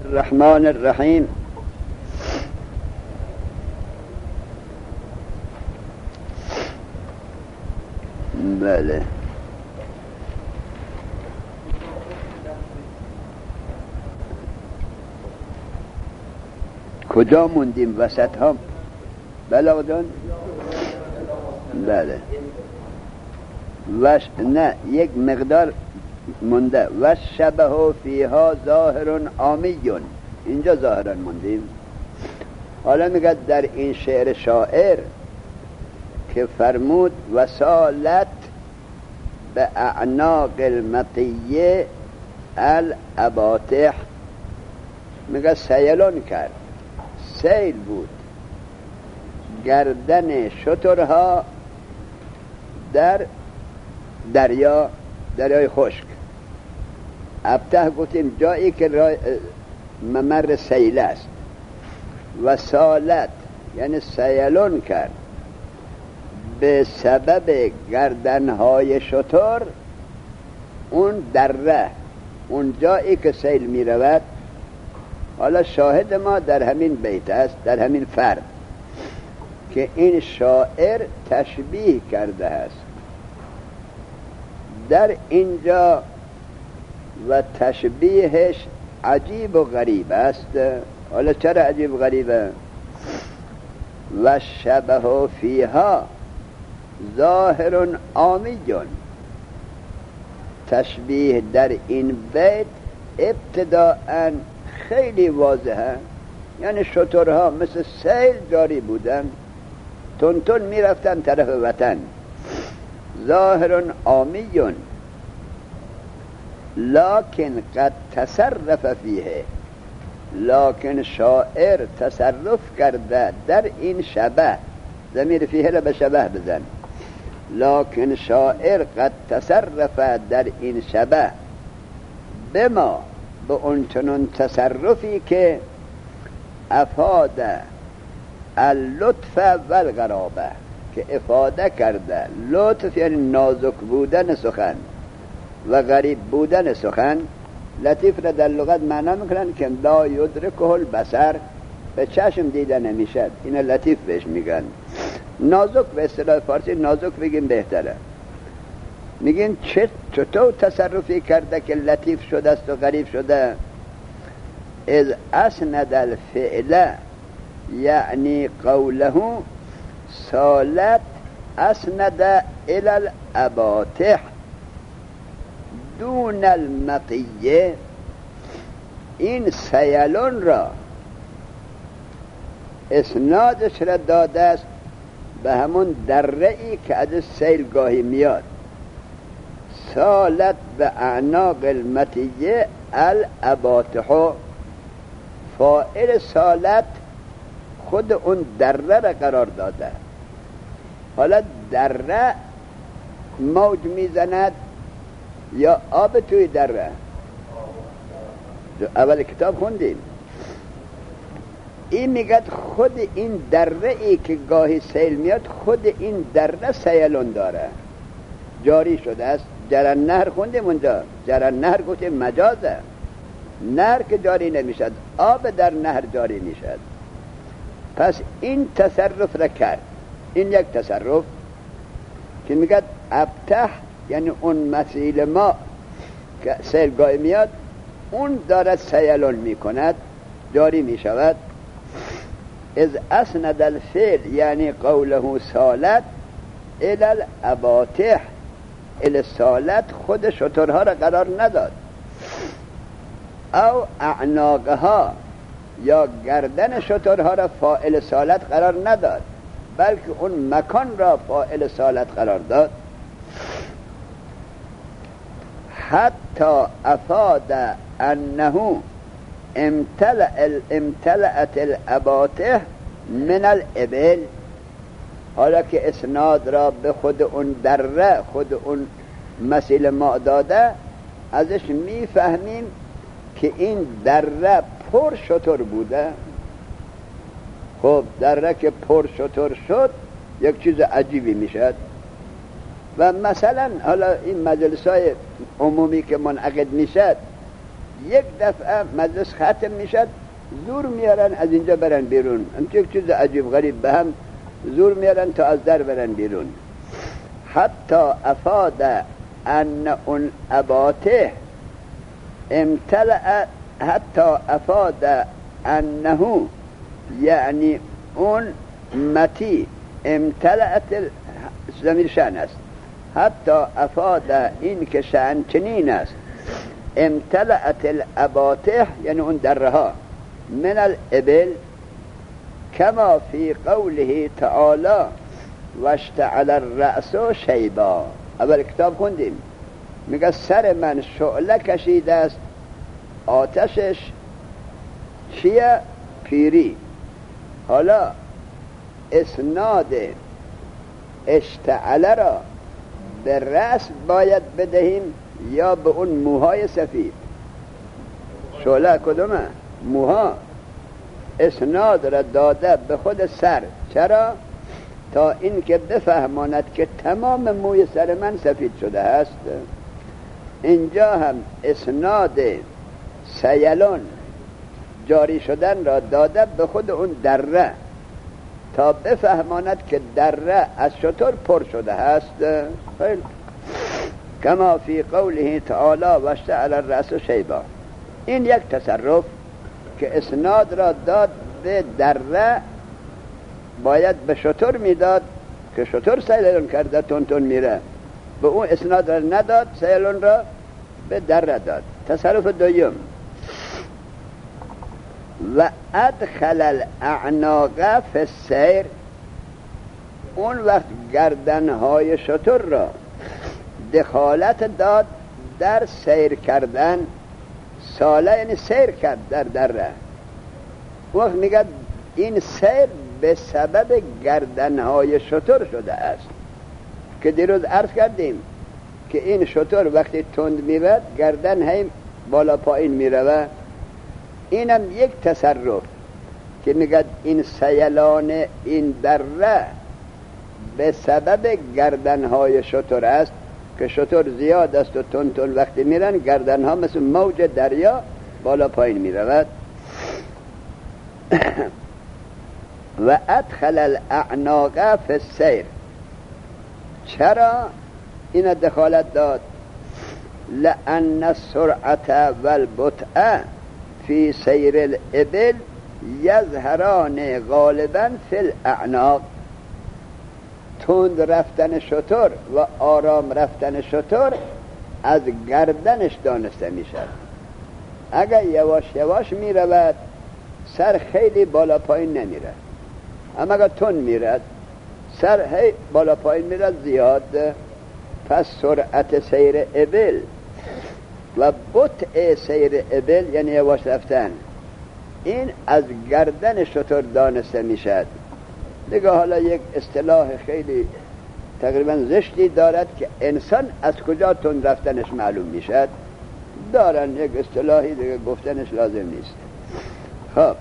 الرحمن الرحیم. بله، کجا موندیم؟ وسط ها؟ بله جان. بله نه، یک مقدار مونده. و شبه فیها ظاهر عامیون، اینجا ظاهرا موندیم. حالا میگه در این شعر شاعر که فرمود وسالت به اعناق المطیه الاباطح، میگه سیلون کرد، سیل بود گردن شترها در دریای خشک. ابته گفتیم جایی که ممر سیل است. و سالت یعنی سیلون کرد به سبب گردنهای شتر اون دره، اون جایی که سیل می رود. حالا شاهد ما در همین بیت است، در همین فرد که این شاعر تشبیه کرده است در اینجا و تشبیهش عجیب و غریب است. حالا چرا عجیب و غریبه؟ و شبه فیها ظاهر عامیون، تشبیه در این بیت ابتداءً خیلی واضحه، یعنی شترها مثل سیل جاری بودن، تون می رفتن طرف وطن. ظاهر عامیون لکن قد تصرف فیه، لکن شاعر تصرف کرده در این شبه. ضمیر فیه را به شبه بزن. لکن شاعر قد تصرف در این شبه بما، به اون چنون تصرفی که افاد اللطف و الغرابه، که افاده کرده. لطف یعنی نازک بودن سخن و غریب بودن سخن. لطیف را در لغت معنا میکنن که لا یدرکه البصر، به چشم دیده نمیشد، این لطیف بهش میگن. نازک به اصطلاح فارسی نازک بگیم بهتره. میگین چطور تصرفی کرده که لطیف شده است و غریب شده؟ اذ اسند الفعل یعنی قوله سالت اسند الى الاباطح دون المطیه. این سیلون را اسنادش را داده است به همون دره‌ای که از سیل گاهی میاد. سالت به اعناق المطیه الاباطح، فاعل سالت خود اون دره را قرار داده. حالا دره موج میزند یا آب توی دره؟ اول کتاب خوندیم. این میگه خود این دره ای که گاهی سیل میاد، خود این دره سیلون داره، جاری شده است. جرن نهر خوندیم اونجا. جرن نهر گفتیم مجازه، نهر که جاری نمیشد، آب در نهر جاری میشد. پس این تصرف را کرد. این یک تصرف که میگه ابته، یعنی اون مسیل ما که سیل گاهی میاد، اون دارد سیلون میکند، جاری میشود. از اسند الفعل یعنی قوله سالت الی الاباطح، الی سالت خود شترها را قرار نداد. او اعناقها، یا گردن شترها را فاعل سالت قرار نداد، بلکه اون مکان را فاعل سالت قرار داد. حتی افاد انه امتلأت الاباطح من الابل. حالا که اسناد را به خود اون دره، خود اون مسیل ما داده، ازش میفهمیم که این دره پر شتر بوده. خب دره که پر شتر شد یک چیز عجیبی میشد. و مثلا حالا این مجلس‌های عمومی که منعقد میشد یک دفعه مجلس ختم میشد زور میارن از اینجا برن بیرون. یک چیز عجیب غریب به هم زور میارن تا از در برن بیرون. حتی افاد ان اون اباته امتلأ، حتی افاد انه یعنی اون متی امتلأت ضمیر شأن است. حتی افاد این که شأن چنین است، امتلأت الاباته یعنی اون دره ها من الابل، کما فی قوله تعالی واشتعل الرأس شیبا. اول کتاب خوندیم میگه سر من شعله کشیده است، آتشش چیه؟ پیری. حالا اسناد اشتعل را به رأس باید بدهیم یا به اون موهای سفید؟ شعله کدومه؟ موها. اسناد را داده به خود سر. چرا؟ تا این که بفهماند که تمام موی سر من سفید شده است. اینجا هم اسناد سیلون جاری شدن را داده به خود اون دره تا بفهماند که دره از شتر پر شده است. کما فی قوله تعالی واشتعل الرأس شیبا. این یک تصرف که اسناد را داد به دره، باید به شتر میداد که شتر سیلون کرده تون میره، به اون اسناد را نداد، سیلون را به دره داد. تصرف دوم و ادخل الاعناق فی السیر، اون وقت گردنهای شتر را دخالت داد در سیر کردن. ساله یعنی سیر کرد در دره. وقت میگه این سیر به سبب گردنهای شتر شده است که دیروز عرض کردیم که این شتر وقتی تند میرد گردن هم بالا پایین میره. اینم یک تصرف که میگه این سیلان این دره به سبب گردنهای شتر است که شتر زیاد است و تون وقتی میرن گردنها مثل موج دریا بالا پایین میرود. و ادخل الاعناق فی السیر. چرا این دخالت داد؟ لأن السرعة والبطء فی سیر الابل یظهران غالبا فی الاعناق. تند رفتن شتر و آرام رفتن شتر از گردنش دانسته می شود. اگر یواش یواش می رود سر خیلی بالا پایین نمیره، اما اگر تند می رود سر هی بالا پایین می رود زیاد. پس سرعت سیر ابل و بطء سیر ابل یعنی یواش رفتن، این از گردن شتر دانسته می شود. دیگه حالا یک اصطلاح خیلی تقریبا زشتی دارد که انسان از کجا تند رفتنش معلوم میشد. دارن یک اصطلاحی دیگه گفتنش لازم نیست. خب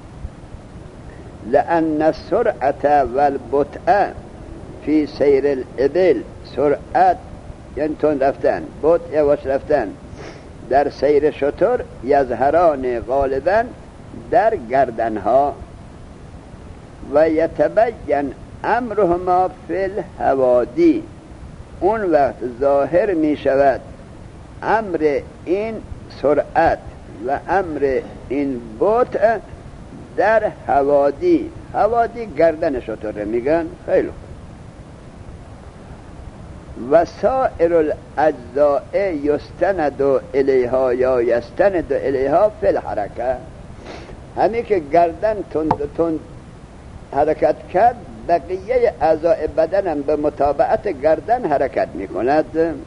لأن السرعة والبطء فی سیر الابل، سرعت یعنی تند رفتن، بطء یواش رفتن در سیر شتر، یظهران غالبا در گردنها. و یتبین امرهما فی الحوادی، اون وقت ظاهر می شود امر این سرعت و امر این بطء در حوادی. حوادی گردن شتر میگن. خیلی و سائر الاجزاء یستند الیها یا یستند الیها فی الحرکه. همین که گردن تند حرکت کرد، بقیه اعضاء بدن هم به متابعت گردن حرکت می کند.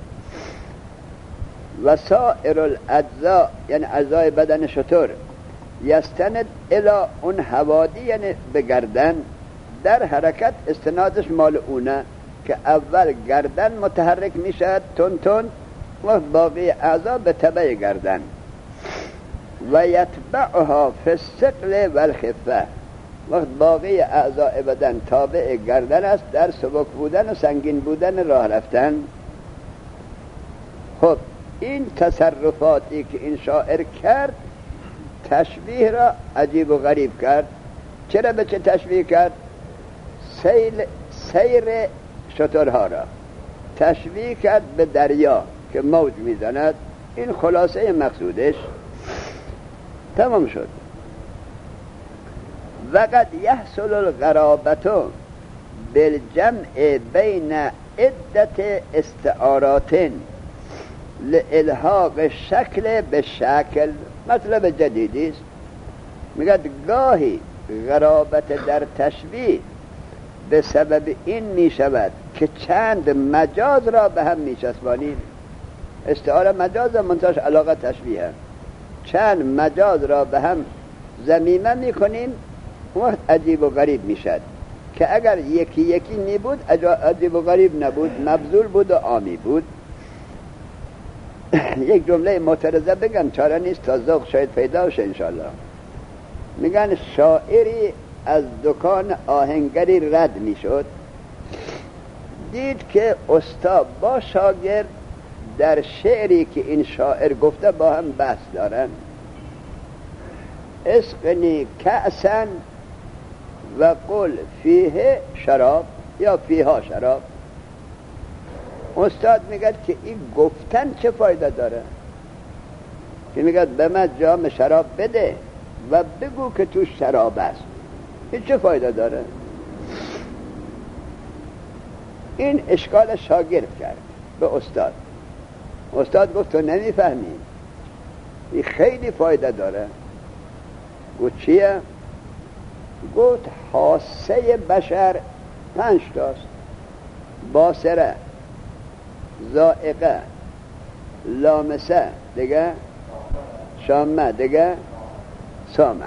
و سائر الاجزاء یعنی اعضای بدن شتر یستند الی اون حوادی یعنی به گردن، در حرکت استنادش مال اونه که اول گردن متحرک می شد تون و باقی اعضا به تبع گردن. و یتبعها فی الثقل والخفه، وقت باقی اعضاء بدن تابع گردن است در سبک بودن و سنگین بودن راه رفتن. خب این تصرفاتی که این شاعر کرد تشبیه را عجیب و غریب کرد. چرا به چه تشبیه کرد؟ سیر شترها را تشبیه کرد به دریا که موج میزند. این خلاصه مقصودش تمام شد. وقد یحصل الغرابت بالجمع بین عدت استعارات لالحاق شکل به شکل. مطلب جدیدی است. میگه گاهی غرابت در تشبیه به سبب این میشود که چند مجاز را به هم میچسبانیم. استعاره مجاز منتهاش علاقه تشبیه. چند مجاز را به هم ضمیمه میکنیم، وقت عجیب و غریب میشد که اگر یکی یکی نبود عجیب و غریب نبود، مبذول بود و عامی بود. یک جمله معترضه بگم، چاره نیست، تا ذوق شاید پیدا شه انشاءالله. میگن شاعری از دکان آهنگری رد میشد، دید که استاد با شاگرد در شعری که این شاعر گفته با هم بحث دارن. اسقنی کأسا و قل فیه شراب یا فیها شراب. استاد میگه که این گفتن چه فایده داره؟ که میگه به من جام شراب بده و بگو که تو شراب است. این چه فایده داره؟ این اشکال شاگرد کرد به استاد. استاد گفت تو نمیفهمی، این خیلی فایده داره. گفت چیه؟ گفت حاسه بشر 5 تاست: باصره، ذائقه، لامسه، دیگه شامه، دیگه سامعه.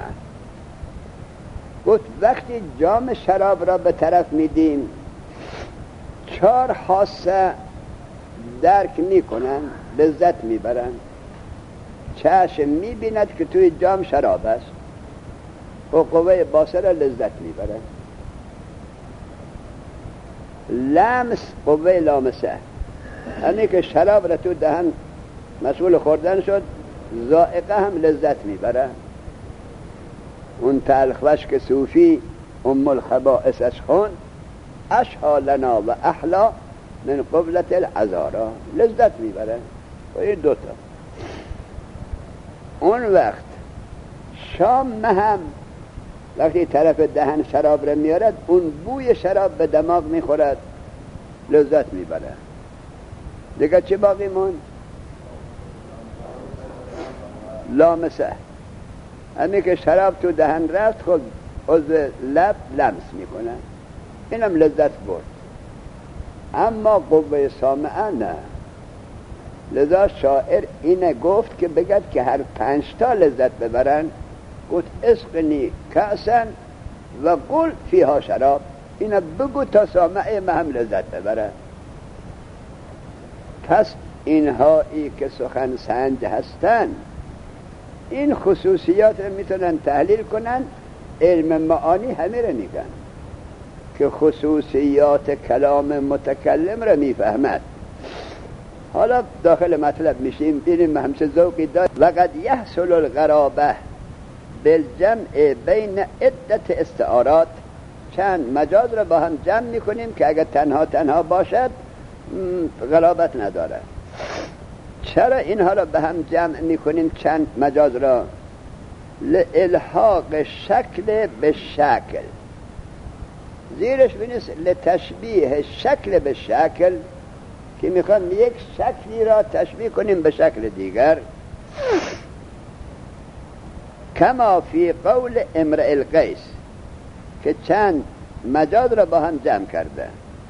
گفت وقتی جام شراب را به طرف میدیم 4 حاسه درک میکنن، لذت میبرن. چشم میبیند که توی جام شراب است و قوه باصره لذت میبرن. لمس قوه لامسه، یعنی که شراب را تو دهن مسئول خوردن شد، ذائقه هم لذت میبره. اون تلخوش که صوفی ام الخبائثش خون اشها لنا و احلا من قبلت العذارا، لذت میبره. و این 2 تا. اون وقت شام هم وقتی طرف دهن شراب را میارد، اون بوی شراب به دماغ میخورد، لذت میبره. دیگه چه باقی موند؟ لامسه، همین که شراب تو دهن رفت خود از لب لمس میکنه، اینم لذت برد. اما قوه سامعه نه. لذا شاعر اینه گفت که بگد که هر 5 تا لذت ببرن. گفت اسقنی کأسا و قل فیها شراب. اینه بگو تا سامعه ما هم لذت ببرن. پس اینهایی که سخن سنج هستن این خصوصیات رو میتونن تحلیل کنن. علم معانی همه رو میگن که خصوصیات کلام متکلم رو میفهمد. حالا داخل مطلب میشیم، ببینیم همچه ذوقی داره. وقد یحصل الغرابه بالجمع بین عدت استعارات. چند مجاز رو با هم جمع میکنیم که اگر تنها باشد غرابت نداره. چرا اینها را به هم جمع میکنیم چند مجاز را؟ لالحاق شکل به شکل. زیرش بینیست لتشبیه شکل به شکل، که میخوام یک شکلی را تشبیه کنیم به شکل دیگر. کما فی قول امرئ القیس که چند مجاز را با هم جمع کرده.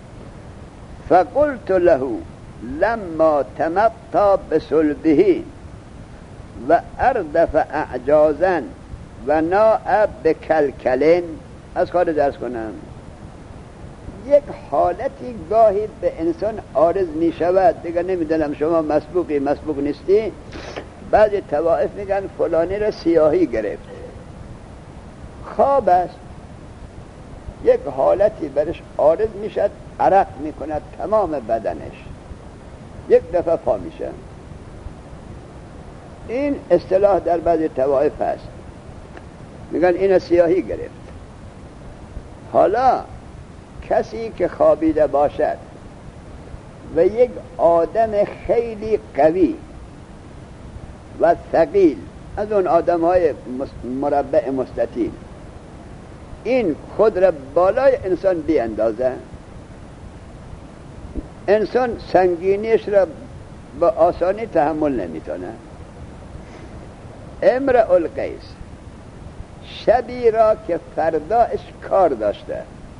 فقلت له لما تمطى بصلبه و اردف اعجازا و ناء بکلکلن. از خارج درس کنم، یک حالتی گاهی به انسان عارض می شود. دیگه نمیدونم شما مسبوق نیستی. بعضی طوائف میگن فلانی را سیاهی گرفت، خواب است. یک حالتی برش عارض میشد، عرق میکند تمام بدنش، یک دفعه پا میشه. این اصطلاح در بعضی طوائف هست، میگن این سیاهی گرفت. حالا کسی که خوابیده باشد و یک آدم خیلی قوی و ثقیل، از اون آدم های مربع مستطیل، این خود را بالای انسان بیاندازه، انسان سنگینیش را با آسانی تحمل نمیتونه. امرؤ القیس شبی را که فرداش کار داشته،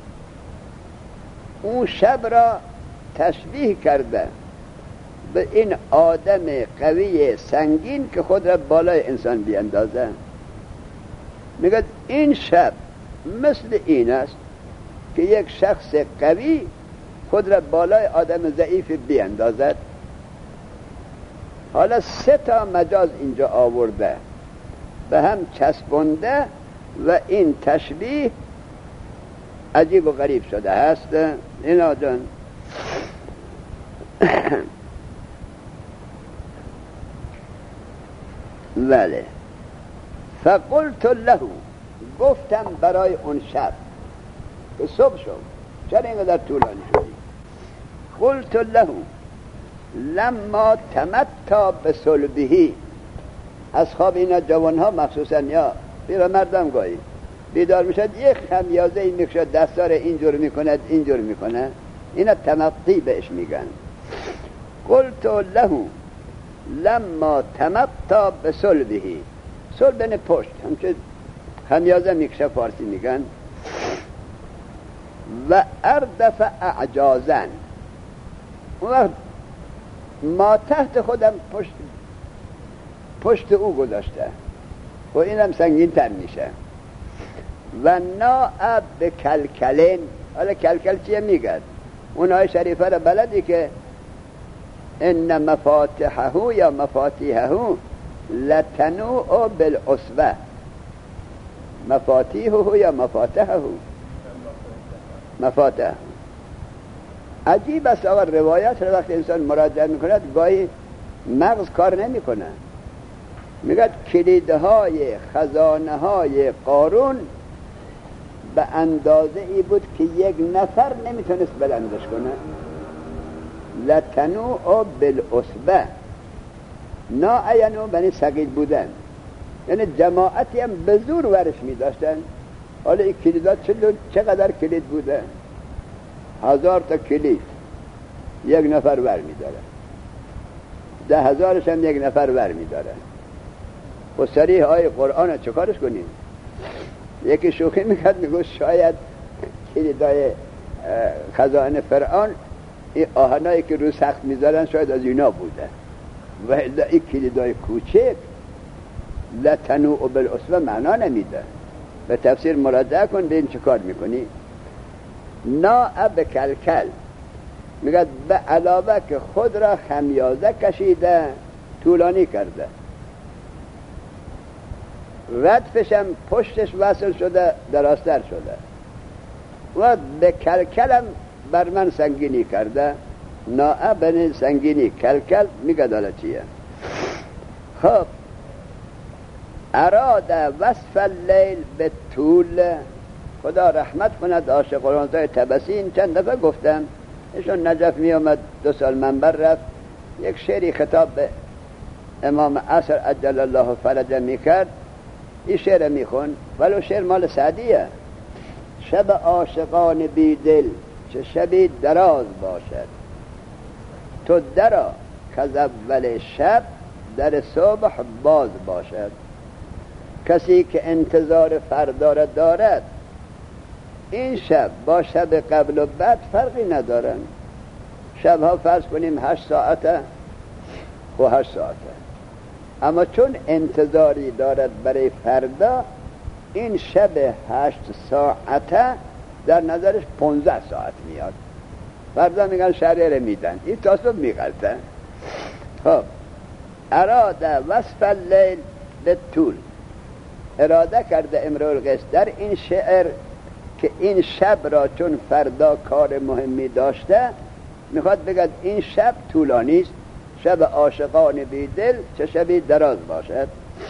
اون شب را تشبیه کرده به این آدم قوی سنگین که خود را بالای انسان بیاندازه. میگه این شب مثل این است که یک شخص قوی خود را بالای آدم ضعیف بیاندازد. حالا 3 مجاز اینجا آورده، به هم چسبنده و این تشبیه عجیب و غریب شده هست. اینا جان بله. فقلت له، گفتم برای اون شب که صبح شد، چرا اینقدر طولانی شدی؟ قلت له لما تمتع بصلبه. از خواب اینا جوانها مخصوصا یا پیرمردم گاهی بیدار میشد، یک خمیازه این میکشد دستار اینجور میکند اینجور میکنه، اینا تمطی بهش میگن. قلت له لما تمتع بصلبه، صلب یعنی پشت، همچه خمیازه میکشه فارسی میگن. و اردف اعجازن، اون وقت ما تحت خودم پشت او گذاشته و اینم سنگین تر میشه. و ناعب به کلکلین. حالا کلکل چیه میگد؟ اونهای شریفه را بلدی که ان مفاتحه یا مفاتیحه لتنوء بالعصبه. مفاتیحه یا مفاتحه؟ مفاتحه. عجیب است آقا، روایت را وقتی انسان مراجعه میکند گاهی مغز کار نمیکنه. میگه کلیدهای خزانه های قارون به اندازه ای بود که یک نفر نمیتونست بلندش کنه. لتنوء بالعصبه. ناعینو بنی ثقیل بودن، یعنی جماعتی هم به زور ورش میداشتن. حالا این کلیدات چقدر کلید بوده؟ 1000 تا کلید یک نفر ور میداره، 10,000 هم یک نفر ور میداره. و صریح آیه قرآن چکارش کنیم؟ یکی شوخی میکرد میگو شاید کلیدای خزانه فرعون این آهنایی که رو سخت میذارن شاید از اینا بوده، و این کلیدای کوچک لتنوء بالعصبه معنا نمیده. به تفسیر مراجعه کن ببین چه کار میکنی. ناعب کلکل میگه به علاوه که خود را خمیازه کشیده، طولانی کرده، ردفشم پشتش وصل شده، دراستر شده، و به کلکلم بر من سنگینی کرده. ناعب سنگینی، کلکل میگه دالا چیه؟ خب اراد وصف اللیل به طول. خدا رحمت کند عاشقان تبسین چند دفعه گفتم، ایشون نجف می آمد 2 سال منبر رفت، یک شعری خطاب به امام عصر عجل الله فرجه می کرد. این شعر می خون، ولو شعر مال سعدیه. شب عاشقان بی دل چه شبی دراز باشد، تو درا که از اول شب در صبح باز باشد. کسی که انتظار فردا را دارد، این شب با شب قبل و بعد فرقی ندارن. شبها فرض کنیم 8 ساعته و 8 ساعته، اما چون انتظاری دارد برای فردا، این شب 8 ساعته در نظرش 15 ساعت میاد. فردا میگن شهریه میدن، این تصوب میغلطه. خب اراد وصف اللیل به طول، اراده کرده امرؤ القیس در این شعر که این شب را چون فردا کار مهمی داشته، میخواد بگه این شب طولانی است، شب عاشقان بی دل چه شبی دراز باشد.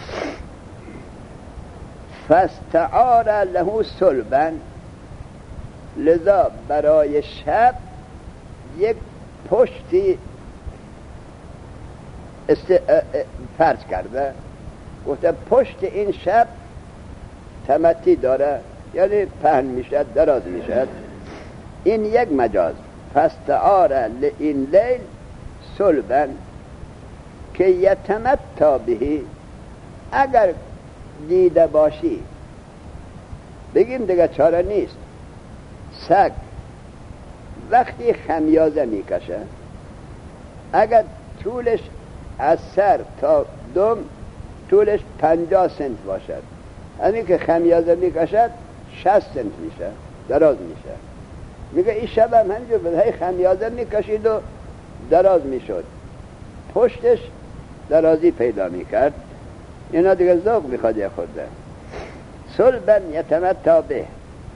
فاستعار له صلبا، لذا برای شب یک پشتی فرض کرده، گفته پشت این شب تمتی داره، یعنی پهن میشد، دراز میشد. این یک مجاز. فاستعار لئین لیل صلبا که یتمتی به، اگر دیده باشی بگیم دیگه چاره نیست. سگ وقتی خمیازه میکشه، اگر طولش از سر تا دم طولش 50 سنت باشد، همین که خمیازه میکشد 60 سنت میشه، دراز میشه. میگه این شب هم همینجور بود، هی خمیازه میکشید و دراز میشد، پشتش درازی پیدا میکرد. اینا دیگه ذوق میخواد یه خورده. صلبا یتمتی به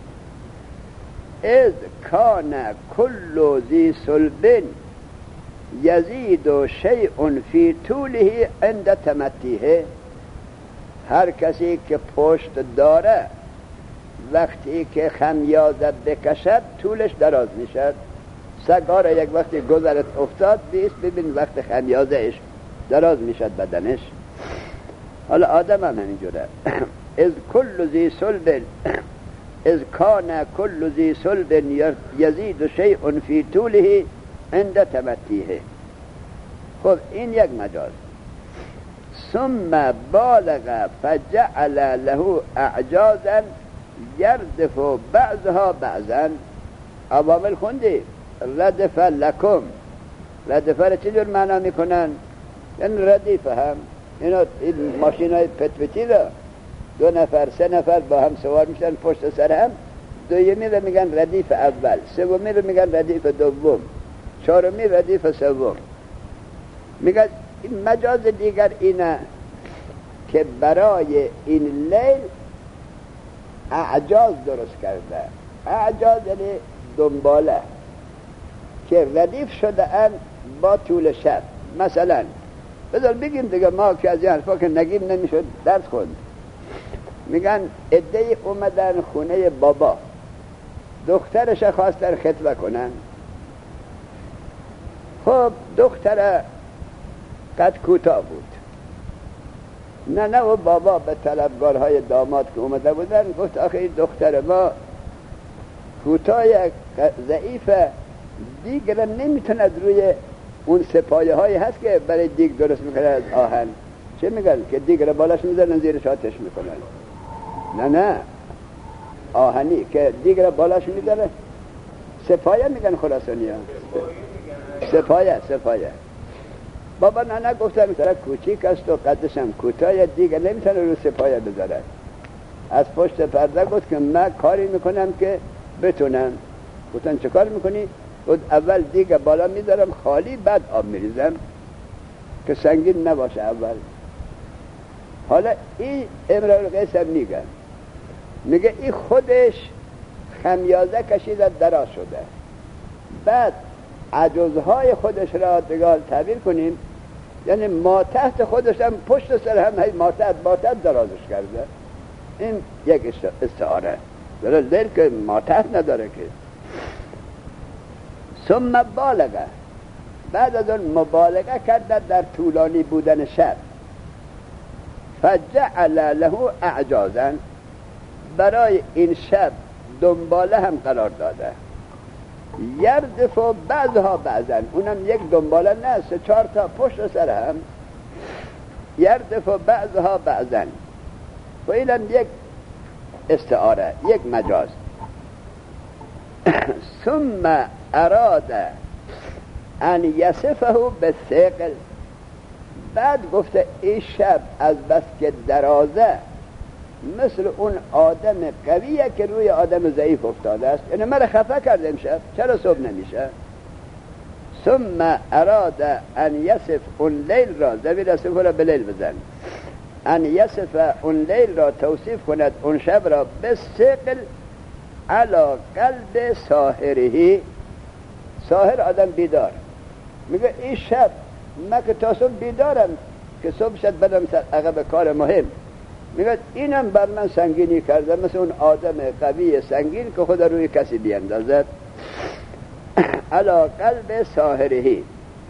اذ کان کل ذی صلب یزید شیء فی طوله عند تمتیه. هر کسی که پشت داره وقتی که خمیازه بکشد طولش دراز میشد. سگاره یک وقتی گذرت افتاد بیست ببین وقت خمیازهش دراز میشد بدنش. حالا آدم هم همینجوره. از کل ذی صلب از کان کل ذی صلب یزید شیء فی طوله عند تمتیه. خب این یک مجاز. ثم بالغ فجعل له اعجازا یردف بعضها بعضا. عوامل خوندی؟ ردف لکم، ردف را چجور معنا میکنن؟ یعنی ردیف هم اینا این ماشین های پتپتی را 2 نفر 3 نفر با هم سوار میشن پشت سر هم، دومی رو میگن ردیف اول، سومی رو میگن ردیف دوم، چهارمی ردیف سوم. میگن این مجاز دیگر اینه که برای این لیل اعجاز درست کرده. اعجاز یعنی دنباله که ردیف شده ان با طول شب. مثلا بذار بگیم دیگه، ما که از این حرفا که نگیم نمیشد درس خوند. میگن عده‌ای اومدن خونه بابا، دخترش خواستن خطبه کنن. خب دختر قد کوتاه بود. نه و بابا به طلبگارهای داماد که اومده بودن گفت آخه این دختر ما کوتاه ضعیفه، دیگ را نمیتونه روی اون سپایه هایی هست که برای دیگ درست میکنه از آهن. چه میگن؟ که دیگ را بالاش میزنن زیرش آتش میکنن. نه آهنی که دیگ را بالاش میزنه سپایه میگن خراسانی ها. سپایه. بابا نه گفتم طرف کوچیک است و قدش هم کوتاه، دیگه نمیتونه رو سپایه بذاره. از پشت پرده گفت که من کاری میکنم که بتونم. گفتن چه کار میکنی؟ گفت اول دیگه بالا میذارم خالی، بعد آب میریزم که سنگین نباشه اول. حالا این امرؤ القیس هم میگه این خودش خمیازه کشیده دراز شده، بعد عجزهای خودش را دیگه تعبیر کنیم، یعنی ما تحت خودش هم پشت سر هم هی ما تحت درازش کرده. این یک استعاره ولی لیل که ما تحت نداره که. ثم بالغه، بعد از اون مبالغه کرده در طولانی بودن شب. فجعل له اعجازا، برای این شب دنباله هم قرار داده. یردف بعضها بعضن، اونم یک دنباله نه، 3-4 تا پشت سر هم. یردف بعضها بعضن، و اینم یک استعاره، یک مجاز. ثم اراد ان یصفه بالثقل، بعد گفته این شب از بس که درازه مثل اون آدم قویه که روی آدم ضعیف افتاده است، یعنی مرا خفه کرده امشب، چرا صبح نمیشه؟ ثم اراد ان یصف اون لیل را، ضمیر صفه را به لیل بزن، ان یصف اون لیل را توصیف کند اون شب را بالثقل علی قلب ساحره. ساحر آدم بیدار، میگه این شب من که تا صبح بیدارم که صبح شد بدم عقب کار مهم. میگه اینم بر من سنگینی کرده، مثل اون آدم قوی سنگین که خدا روی کسی بیندازد. علا قلب ساهرهی،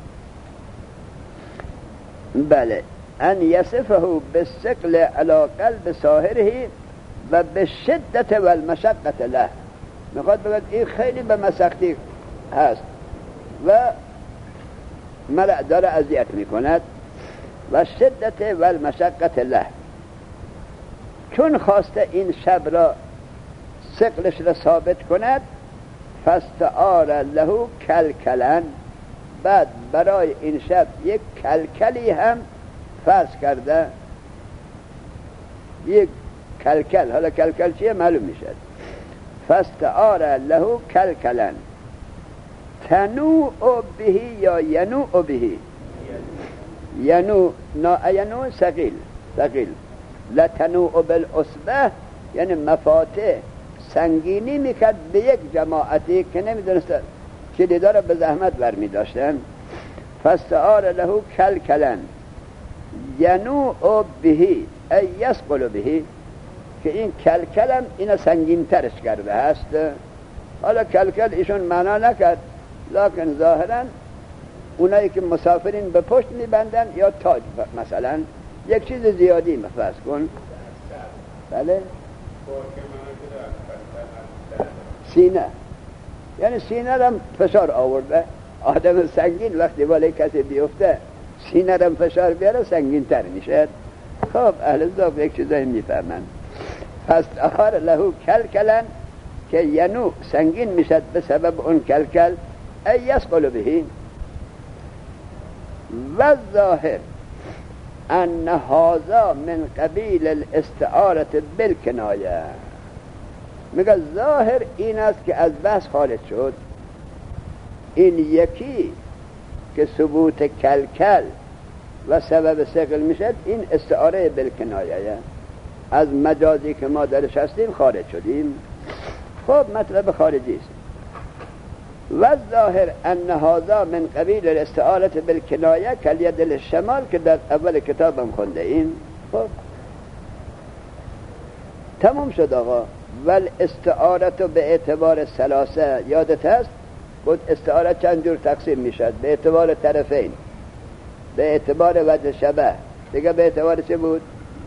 بله، ان یصفه بالثقل علا قلب ساهرهی و به شدت و المشقت له. میخواد بگه این خیلی به مسختی هست و مرا داره اذیت میکند. و شدت و المشقت له، چون خواسته این شب را ثقلش را ثابت کند، فاستعار له کلکلن، بعد برای این شب یک کلکلی هم فرض کرده. یک کلکل، حالا کلکل چیه معلوم میشه. فاستعار له کلکلن تنوع بهی یا ینوع بهی، ینوع ینوع ثقیل لتنوع بالعصبه، یعنی مفاتح سنگینی میکرد به یک جماعتی که نمیدونست کلیدا را به زحمت برمی داشتن. فاستعار له کلکلن ینوع بهی ای یثقل بهی، که این کلکلم اینا سنگین ترش کرده هست. حالا کلکل ایشون معنا نکرد، لکن ظاهرا اونایی که مسافرین به پشت میبندن یا تاج مثلا یک چیز زیادی مفرض کن، بله، سینه، یعنی سینه را فشار آورده. آدم سنگین وقتی بالای کسی بیفته سینه را فشار بیاره سنگین تر میشه. خب اهل ذوق یک چیزایی میفهمن. پس آهار له کلکلن که ینو سنگین میشد به سبب اون کلکل، ای یثقل بهی. و ظاهر ان هذا من قبیل الاستعاره بالکنایه، میگه ظاهر این است که از بحث خارج شد. این یکی که ثبوت کلکل و سبب ثقل میشد، این استعاره بالکنایه، از مجازی که ما درش هستیم خارج شدیم. خب مطلب خارجی است. و ظاهر ان هذا من قبیل الاستعاره بالکنایه کالید الشمال که در اول کتابم خونده ایم. خب تمام شد آقا. ول استعاره به اعتبار ثلاثه، یادت هست بود استعاره چند جور تقسیم میشد؟ به اعتبار طرفین، به اعتبار وجه شبه، دیگه به اعتبار چه بود؟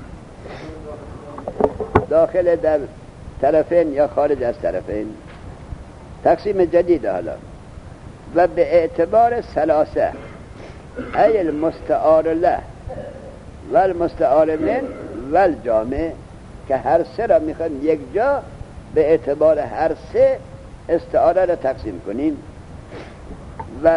داخل در طرفین یا خارج از طرفین، تقسیم جدید. حالا و به اعتبار ثلاثه، ای المستعار له و المستعار من و الجامع، که هر سه را میخوایم یک جا به اعتبار هر سه استعاره را تقسیم کنیم. و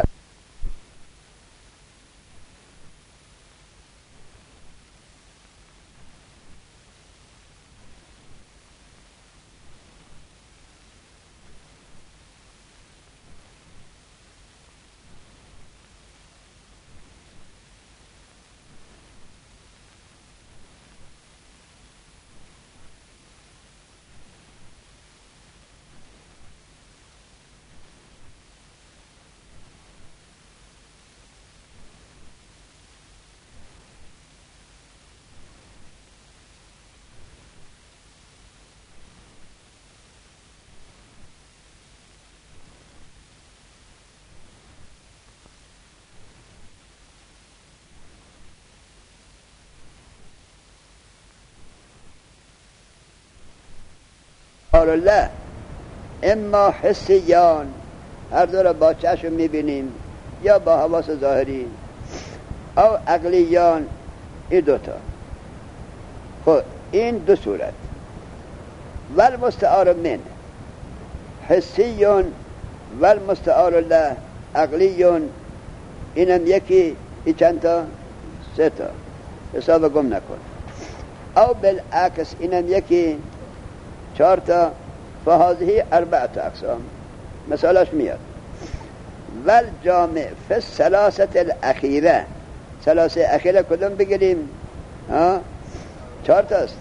الله اما حسیان، هر دو را با چشم میبینیم یا با حواس ظاهری، او عقلیان، این دوتا. خب این دو صورت. والمستعار من حسیون والمستعار له عقلیون، اینم یکی، این چند تا؟ سه تا، حساب گم نکن. او بالعکس اینم یکی، چهار تا. فهذه اربعه اقسام، مثالش میاد. والجامع فی الثلاثه الاخیره، ثلاثه اخیره کدوم بگیریم؟ چهار تاست.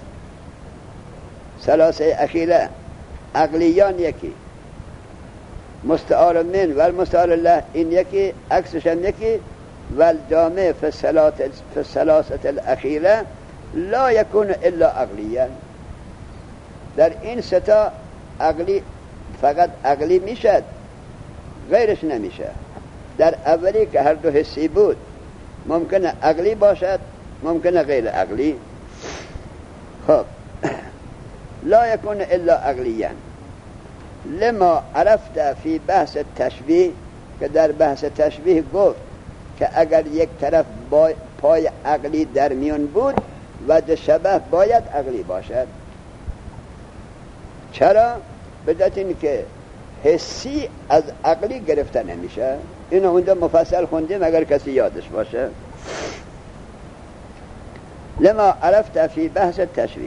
ثلاثه اخیره عقلیان یکی، مستعار من و المستعار له این یکی، عکسش هم یکی، و الجامع فی الثلاثه الاخیره لا یکون الا عقلیا. در این ستا عقلی، فقط عقلی میشد، غیرش نمیشه. در اولی که هر دو حسی بود ممکنه عقلی باشد، ممکنه غیر عقلی. خب لا یکون الا عقلیا لما عرفت فی بحث تشبیه، که در بحث تشبیه گفت که اگر یک طرف پای عقلی در میون بود وجه شبه باید عقلی باشد. چرا؟ بدت این که حسی از عقلی گرفته نمیشه. اینو اونجا مفصل خوندیم اگر کسی یادش باشه. لما عرفت فی بحث تشبیه.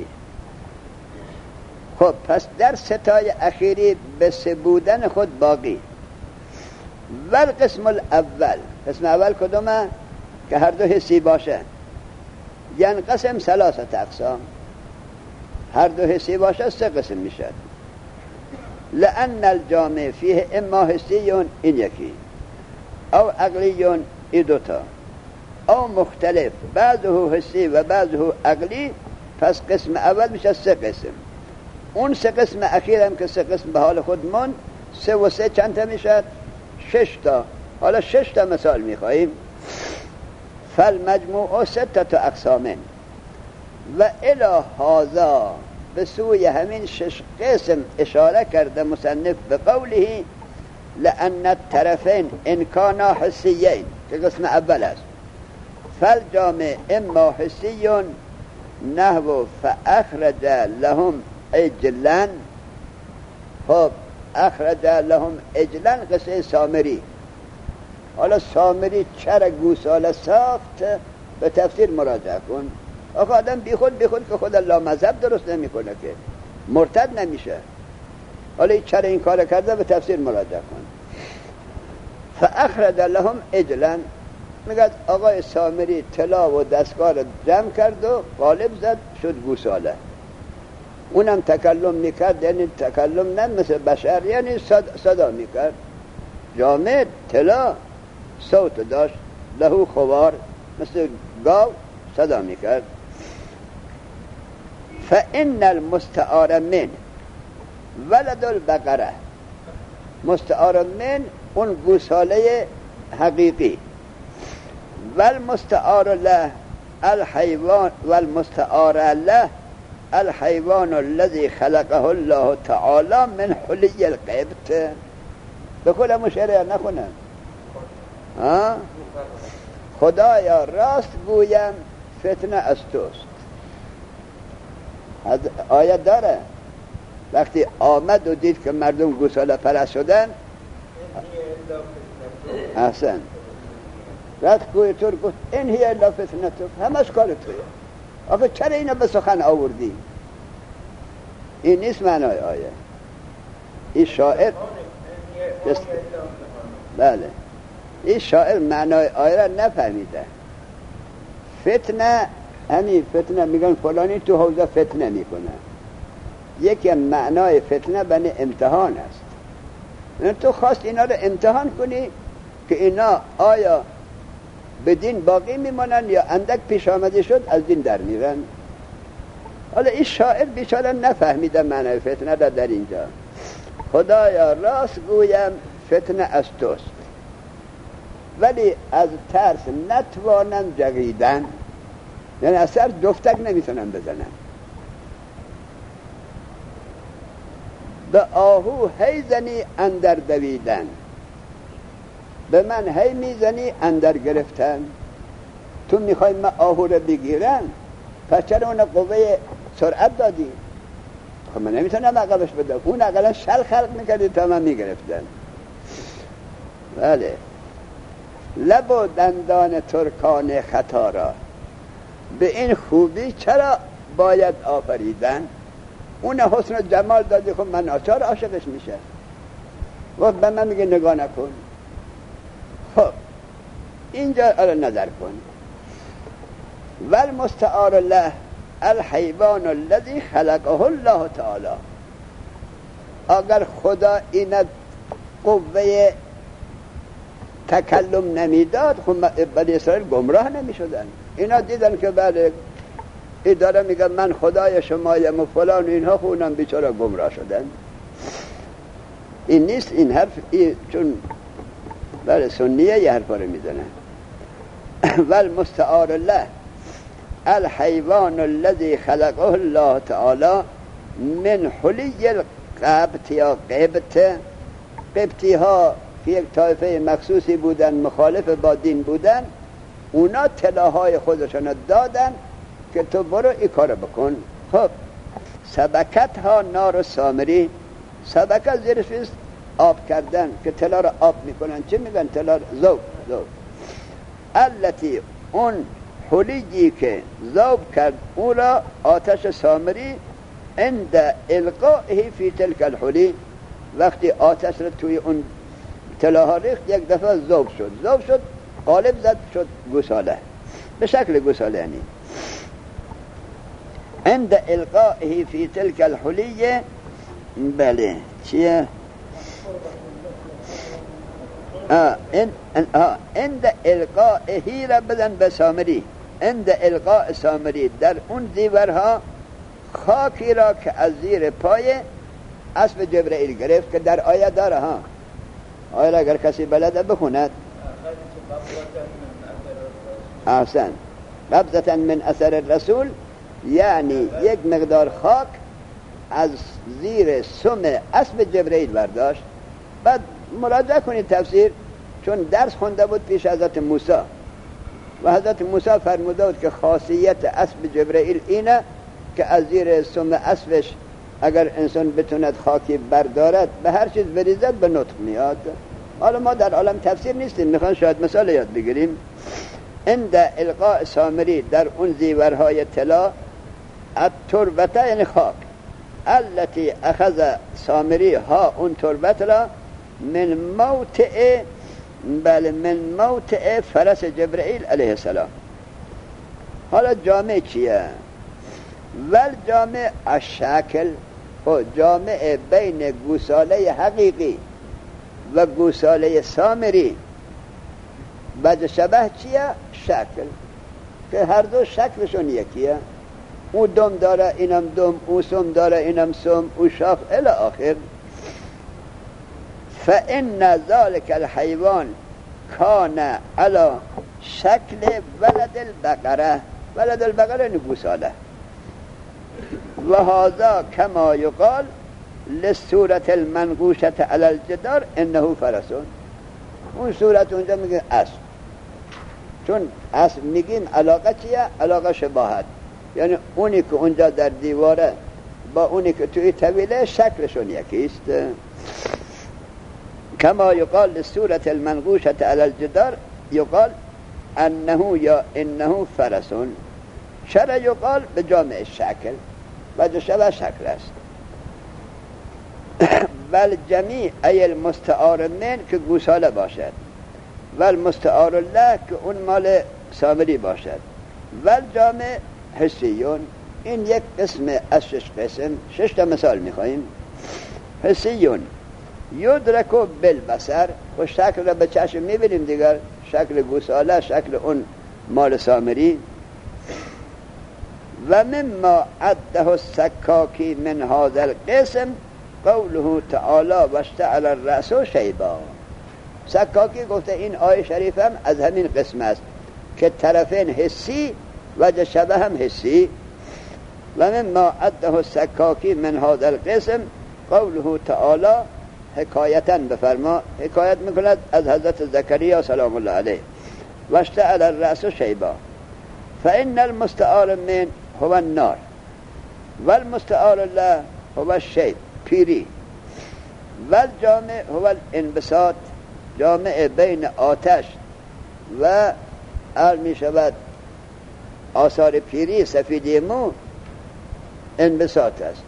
خب پس در ستای اخیری به سه بودن خود باقی. ول قسم الاول، قسم اول کدومه؟ که هر دو حسی باشه. یعنی قسم ثلاثه اقسام، هر دو حسی باشه سه قسم میشه. لأن الجامع فیه اما حسیون، این یکی، او عقلیون، این دوتا، او مختلف، بعضه حسی و بعضه عقلی. پس قسم اول میشه سه قسم. اون سه قسم اخیر هم که سه قسم به حال خود من، سه و سه چند تا میشد؟ 6 تا. حالا 6 تا مثال میخواییم. فالمجموع 6 اقسام و الی هذا، به سوی همین 6 قسم اشاره کرده مصنف به قوله لأن الطرفین ان کانا حسیین، که قسم اول است. فالجامع اما حسیون نحو فاخرج لهم اجلا. خب اخرج لهم اجلا قصه سامری. حالا سامری چرا گوساله ساخت به تفسیر مراجعه کن. آخه آدم بی خود که خود الله مذهب درست نمی کنه که مرتد نمیشه. حالا چرا این کار کرده به تفسیر مراجعه کن. فاخرج لهم اجلا، میگه آقای سامری طلا و دستگاه جمع کرد و قالب زد شد گوساله. اونم تکلم میکرد، یعنی تکلم نه مثل بشر، یعنی صدا میکرد. جامد طلا صوت داشت، لهو خوار، مثل گاو صدا میکرد. فإن المستعار من ولد البقره، مستعار من اون گوساله حقیقی، والمستعار له الحیوان، والمستعار له الحیوان الذي خلقه الله تعالی من حلی القبط. بخول مشعره نخونم. خدایا راست گویم فتنه از توست. آیت داره وقتی آمد و دید که مردم گوساله پرست شدن، احسن، رد کوی تور گفت این هی الا فتنه تو، همش کار تویه. آخه چرا اینو به سخن آوردی؟ این نیست معنای آیه. این شاعر بله، این شاعر معنای آیه را نفهمیده. فتنه، همین فتنه میگن فلانی تو حوزه فتنه میکنه. یکی معنای فتنه بنی امتحان است. یعنی تو خواست اینا رو امتحان کنی که اینا آیا به دین باقی میمانن یا اندک پیش آمده شد از دین در میرن. حالا این شاعر بیچاره نفهمیده معنای فتنه را در اینجا. خدایا راست گویم فتنه از توست، ولی از ترس نتوانم جغیدن، یعنی از سر جفتک نمیتونم بزنم. به آهو هی زنی اندر دویدن، به من هی میزنی اندر گرفتن. تو میخوای من آهو رو بگیرم، پس چرا اون قوه سرعت دادی؟ خب من نمیتونم عقبش بدم، اون اقلا شل خلق میکردی تا من میگرفتن. بله، لب و دندان ترکان خطا را به این خوبی چرا باید آفریدن؟ اون حسن و جمال دادی، خب من ناچار عاشقش میشه. وقت به من میگه نگاه نکن. خب اینجا نظر کن. والمستعار له الحیوان الذی خلقه الله تعالی. اگر خدا این قوه تکلم نمیداد خب بنی اسرائیل گمراه نمیشدن. اینا دیدن که بله این داره میگه من خدای شمایم و فلان، اینها خونم بیچاره گمراه شدن. این نیست این حرف، چون بله سنیه یه حرفا رو میزنن. والمستعار الله الحیوان الذي خلقه الله تعالی من حلی القبط یا قبطی ها که یک طایفه مخصوصی بودن، مخالف با دین بودن، اونا طلاهای خودشون دادن که تو برو این کار بکن. خب سبکت ها نار سامری، سبکت زیرش آب کردن که طلا رو آب میکنن، چه میگن طلا ذوب التی اون حلیی که ذوب کرد او را آتش سامری عند القائه فی تلک الحلی، وقتی آتش را توی اون طلاها ریخت یک دفعه ذوب شد قالب زد شد گوساله، به شکل گوساله. یعنی عند القائه فی تلک الحلی، بله چیه؟ عند القائه را بدن به سامری، عند القاء سامری، در اون زیورها خاکی را که از زیر پای اسب جبرائیل گرفت، که در آیه داره ها، آیه اگر کسی بلده بخوند. احسن، قبضة من اثر الرسول، یعنی یک مقدار خاک از زیر سم اسب جبرائیل برداشت. بعد مراجعه کنید تفسیر، چون درس خونده بود پیش حضرت موسی و حضرت موسی فرموده بود که خاصیت اسب جبرائیل اینه که از زیر سم اسبش اگر انسان بتوند خاکی بردارد به هر چیز بریزد به نطق میاد. حالا ما در عالم تفسیر نیستیم، میخوان شاید مثال یاد بگیریم. عند القاء سامری، در اون زیورهای طلا، التربته یعنی خاک، التي اخذ سامری ها اون تربت را من موطئ، بله من موطئ فرس جبرائیل علیه السلام. حالا جامع چیه؟ ول جامع الشکل، جامع بین گوساله حقیقی و گوساله سامری. بعد شبه چیه؟ شکل، که هر دو شکلشون یکیه. او دم داره اینم دم، او سم داره اینم سم، او شاخ الی آخر. فإن ذلك الحيوان كان على شکل ولد البقره، ولد البقره نگوساله. و هذا كما يقال للصورة المنقوشة على الجدار انه فرسون. اون صورت اونجا میگه اسب، چون اسب میگیم علاقه چیه؟ علاقه شباهت، یعنی اونی که اونجا در دیواره با اونی که توی طویله شکلشون یکیست. كما يقال للصورة المنقوشة على الجدار يقال انه یا انه فرسون. چرا یقال؟ به جامع الشکل، و شبه شکل است. بل جمیع ای المستعار من که گوساله باشد، و المستعار الله که اون مال سامری باشد، و جامع حسیون. این یک قسم از 6 قسم، 6 تا مثال میخواییم. حسیون یدرکو بالبصر، و شکل را به چشم میبینیم دیگر، شکل گوساله، شکل اون مال سامری. و مما عده السکاکی من هذا القسم قوله تعالی واشتعل الرأس شیبا. سکاکی گفته این آیه شریف هم از همین قسم است که طرفین حسی و شبه هم حسی. و مما عده السکاکی من هذا القسم قوله تعالی، حکایتاً بفرما، حکایت میکند از حضرت زکریا سلام الله علیه، واشتعل الرأس شیبا. فإن المستعار من هو النار والمستعار الله هو الشیب، پیری. والجامع هو الانبساط، جامع بین آتش و می شود آثار پیری، سفیدی مو، انبساط است.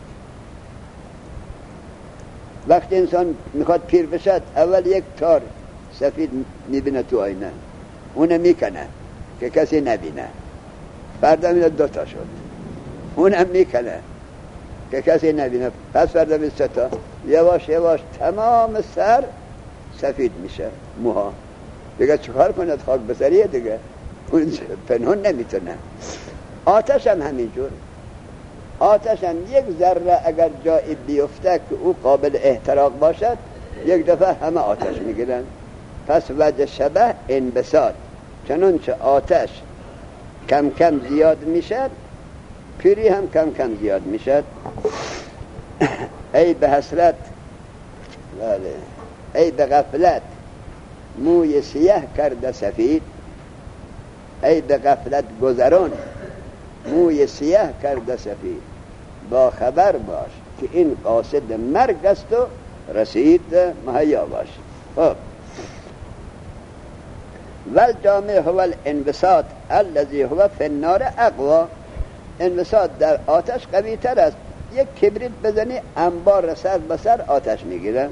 وقتی انسان میخواد پیر بشد اول یک تار سفید میبینه تو آینه، اونه میکنه که کسی نبینه. فردا میده 2 تا شد، اونم میکنه که کسی نبینه. پس فردا میده 3 تا. یواش یواش تمام سر سفید میشه، موها. دیگه چکار کند؟ خاک بسریه دیگه، اون پنهون نمیتونه. آتش هم همینجور، آتش هم یک ذره اگر جایی بیفته که او قابل احتراق باشد یک دفعه همه آتش میگیرن. پس وجه شبه انبساط، چنانچه آتش کم کم زیاد میشد پیری هم کم کم زیاد میشد. ای به حسرت، بله، ای به غفلت موی سیاه کرده سفید، ای به غفلت گذران موی سیاه کرده سفید، با خبر باش که این قاصد مرگ است و رسید مهیا باش. خب والجامع هو الانبساط الذي هو في النار اقوا. انبساط در آتش قوی تر است. یک کبریت بزنی انبار سر بسر آتش میگیره.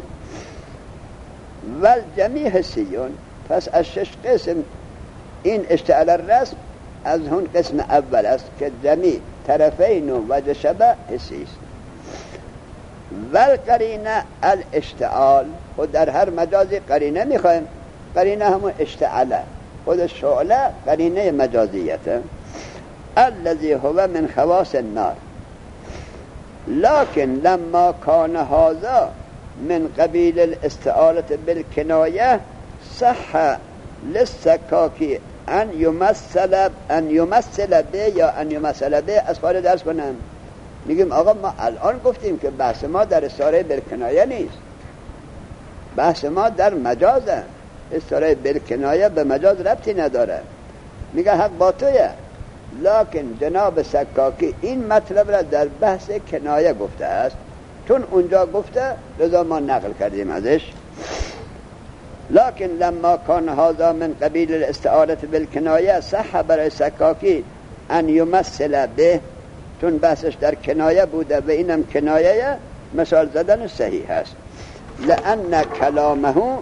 والجمیع حسیون، پس از 6 قسم این اشتعال الرسم از اون قسم اول است که جمیع طرفین و وجه شبه حسی است. والقرینه الاشتعال، و در هر مجازی قرینه میخوایم، قرینه همون اشتعاله، خود شعله قرینه مجازیته. الذي هو من خواص النار لكن لما كان هذا من قبيل الاستعارة بالكناية صح للسكاكي ان يمثل به یا ان يمثل به. از خارج درس کنم میگیم آقا ما الان گفتیم که بحث ما در استعاره بالکنایه نیست، بحث ما در مجازه. استعاره بالکنایه به مجاز ربطی نداره. میگه حق با تویه، لکن جناب سکاکی این مطلب را در بحث کنایه گفته است، چون اونجا گفته لذا ما نقل کردیم ازش. لکن لما کان هذا من قبیل الاستعاره بالکنایه صح برای سکاکی ان یمثل به، چون بحثش در کنایه بوده و اینم کنایه مثال زدن صحیح است. لأن کلامه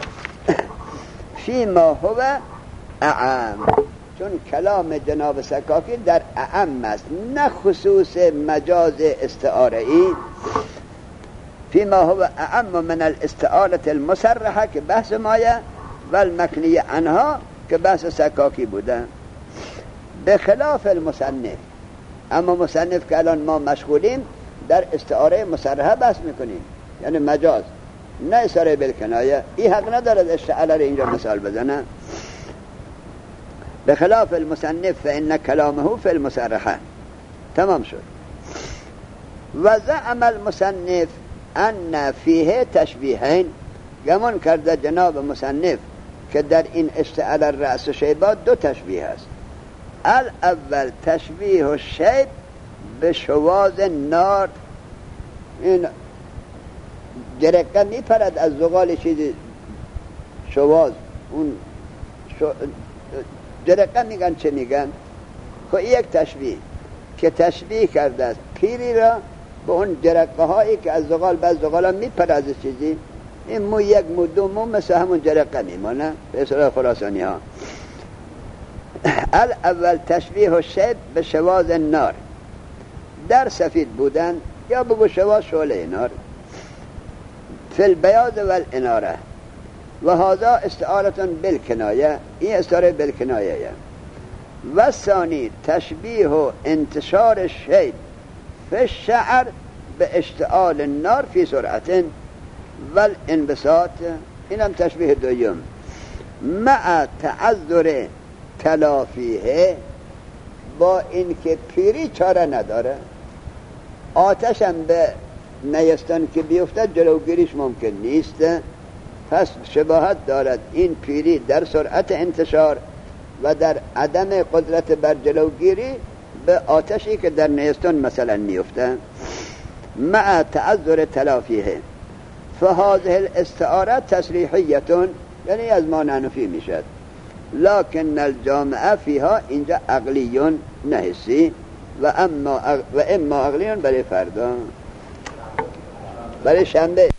فيما هو اعم، چون کلام جناب سکاکی در اعم است، نه خصوص مجاز استعاره ای. فيما هو اعم من الاستعاره المصرحه که بحث مایه و المکنیه عنها که بحث سکاکی بوده. به خلاف المصنف، اما مصنف که الان ما مشغولیم در استعاره مصرحه بحث میکنیم، یعنی مجاز، نه استعاره بالکنایه. این حق ندارد اشتعال را اینجا مثال بزنه. بخلاف المصنف فإن كلامه في المصرحة. تمام شد. وزعم المصنف أن فيه تشبيهين، گمان کرده جناب مصنف که در این اشتعال الرأس و شیبات دو تشبیه است. الاول تشبیه الشیب به شواظ نار، این جرقه میپرد از زغال چیزی شواظ، اون جرقه میگن چه میگن؟ خب یک تشبیه که تشبیه کرده است پیری را به اون جرقه هایی که از زغال، بعض زغال ها میپرد از چیزی، این مو یک مو دو مو مثل همون جرقه میمانه به اصطلاح خراسانی ها. الاول تشبیه الشیب به شواظ النار، در سفید بودن یا بگو شواظ شعله نار، فی البیاض والاناره. و هذا استعاره بالکنایه، این استعاره بالکنایه. و ثانی تشبیه انتشار الشیب فی الشعر به اشتعال النار فی سرعت والانبساط، اینم تشبیه دویم. مع تعذر تلافیه، با این که پیری چاره نداره، آتشم به نیستان که بیفتد جلوگیریش ممکن نیست، پس شباهت دارد این پیری در سرعت انتشار و در عدم قدرت بر جلوگیری به آتشی که در نیستان مثلا میفته. مع تعذر تلافیه فهذه الاستعاره تصریحیتون، یعنی از ما ننفی میشد. لكن الجامعه فيها اینجا عقلیون نه حسی و اما عقلیون برای فردا، برای شنبه.